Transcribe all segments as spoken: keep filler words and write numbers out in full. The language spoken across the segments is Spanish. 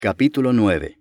Capítulo nueve.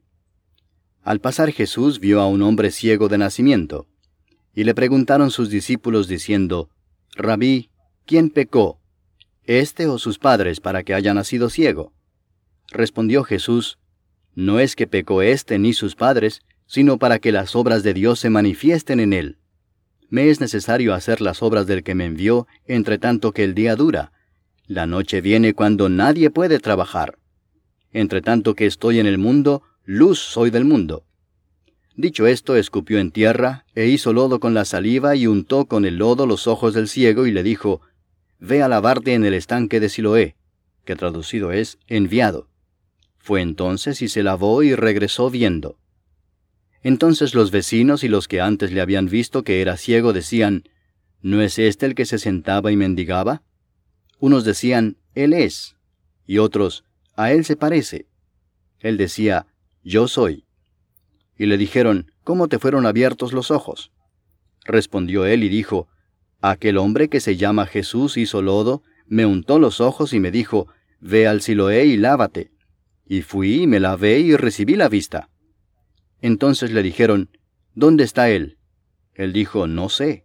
Al pasar Jesús vio a un hombre ciego de nacimiento, y le preguntaron sus discípulos diciendo, Rabí, ¿quién pecó, éste o sus padres, para que haya nacido ciego? Respondió Jesús, no es que pecó éste ni sus padres, sino para que las obras de Dios se manifiesten en él. Me es necesario hacer las obras del que me envió, entre tanto que el día dura. La noche viene cuando nadie puede trabajar. Entre tanto que estoy en el mundo, luz soy del mundo. Dicho esto, escupió en tierra, e hizo lodo con la saliva, y untó con el lodo los ojos del ciego, y le dijo, Ve a lavarte en el estanque de Siloé, que traducido es, enviado. Fue entonces y se lavó y regresó viendo. Entonces los vecinos y los que antes le habían visto que era ciego decían, ¿no es este el que se sentaba y mendigaba? Unos decían, Él es, y otros, a él se parece. Él decía, yo soy. Y le dijeron, ¿cómo te fueron abiertos los ojos? Respondió él y dijo, aquel hombre que se llama Jesús hizo lodo, me untó los ojos y me dijo, ve al Siloé y lávate. Y fui y me lavé y recibí la vista. Entonces le dijeron, ¿dónde está él? Él dijo, no sé.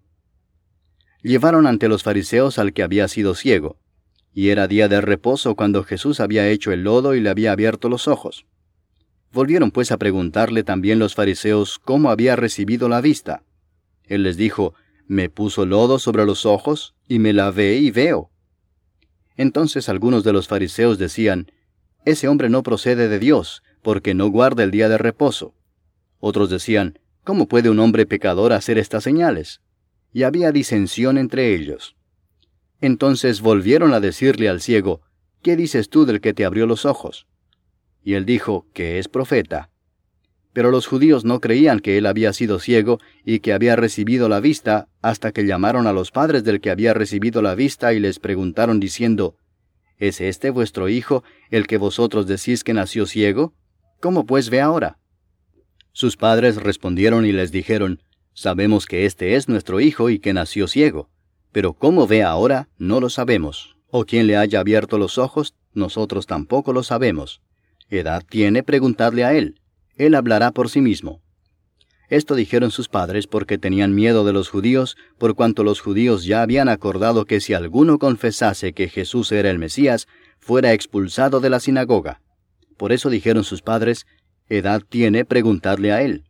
Llevaron ante los fariseos al que había sido ciego. Y era día de reposo cuando Jesús había hecho el lodo y le había abierto los ojos. Volvieron pues a preguntarle también los fariseos cómo había recibido la vista. Él les dijo, me puso lodo sobre los ojos, y me lavé y veo. Entonces algunos de los fariseos decían, ese hombre no procede de Dios, porque no guarda el día de reposo. Otros decían, ¿cómo puede un hombre pecador hacer estas señales? Y había disensión entre ellos. Entonces volvieron a decirle al ciego, ¿qué dices tú del que te abrió los ojos? Y él dijo, que es profeta. Pero los judíos no creían que él había sido ciego y que había recibido la vista, hasta que llamaron a los padres del que había recibido la vista y les preguntaron diciendo, ¿es este vuestro hijo, el que vosotros decís que nació ciego? ¿Cómo pues ve ahora? Sus padres respondieron y les dijeron, sabemos que este es nuestro hijo y que nació ciego. Pero cómo ve ahora, no lo sabemos. O quién le haya abierto los ojos, nosotros tampoco lo sabemos. Edad tiene, preguntadle a él. Él hablará por sí mismo. Esto dijeron sus padres porque tenían miedo de los judíos, por cuanto los judíos ya habían acordado que si alguno confesase que Jesús era el Mesías, fuera expulsado de la sinagoga. Por eso dijeron sus padres, Edad tiene, preguntadle a él.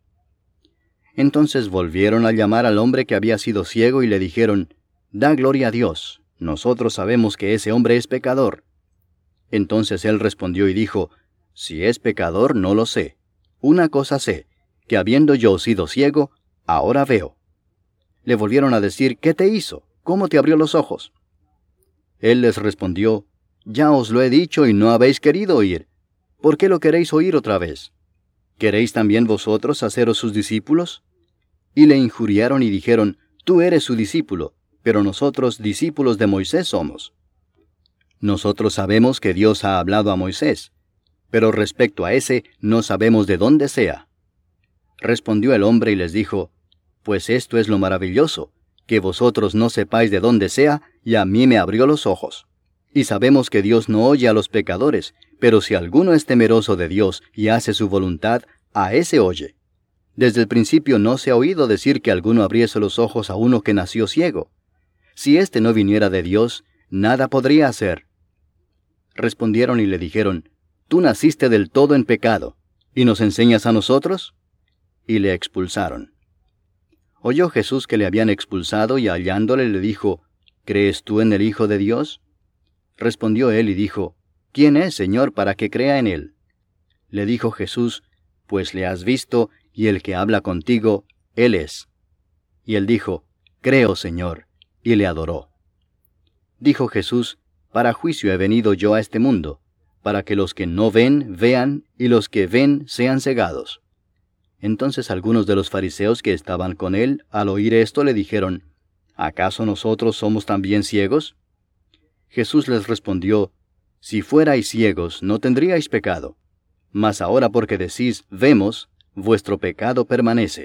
Entonces volvieron a llamar al hombre que había sido ciego y le dijeron, Da gloria a Dios, nosotros sabemos que ese hombre es pecador. Entonces él respondió y dijo, Si es pecador, no lo sé. Una cosa sé, que habiendo yo sido ciego, ahora veo. Le volvieron a decir, ¿qué te hizo? ¿Cómo te abrió los ojos? Él les respondió, Ya os lo he dicho y no habéis querido oír. ¿Por qué lo queréis oír otra vez? ¿Queréis también vosotros haceros sus discípulos? Y le injuriaron y dijeron, Tú eres su discípulo, pero nosotros discípulos de Moisés somos. Nosotros sabemos que Dios ha hablado a Moisés, pero respecto a ese no sabemos de dónde sea. Respondió el hombre y les dijo, Pues esto es lo maravilloso, que vosotros no sepáis de dónde sea, y a mí me abrió los ojos. Y sabemos que Dios no oye a los pecadores, pero si alguno es temeroso de Dios y hace su voluntad, a ese oye. Desde el principio no se ha oído decir que alguno abriese los ojos a uno que nació ciego. Si éste no viniera de Dios, nada podría hacer. Respondieron y le dijeron, Tú naciste del todo en pecado, ¿y nos enseñas a nosotros? Y le expulsaron. Oyó Jesús que le habían expulsado y hallándole le dijo, ¿crees tú en el Hijo de Dios? Respondió él y dijo, ¿quién es, Señor, para que crea en él? Le dijo Jesús, pues le has visto, y el que habla contigo, él es. Y él dijo, Creo, Señor, y le adoró. Dijo Jesús, para juicio he venido yo a este mundo, para que los que no ven, vean, y los que ven sean cegados. Entonces algunos de los fariseos que estaban con él, al oír esto, le dijeron, ¿acaso nosotros somos también ciegos? Jesús les respondió, Si fuerais ciegos, no tendríais pecado. Mas ahora porque decís, vemos, vuestro pecado permanece.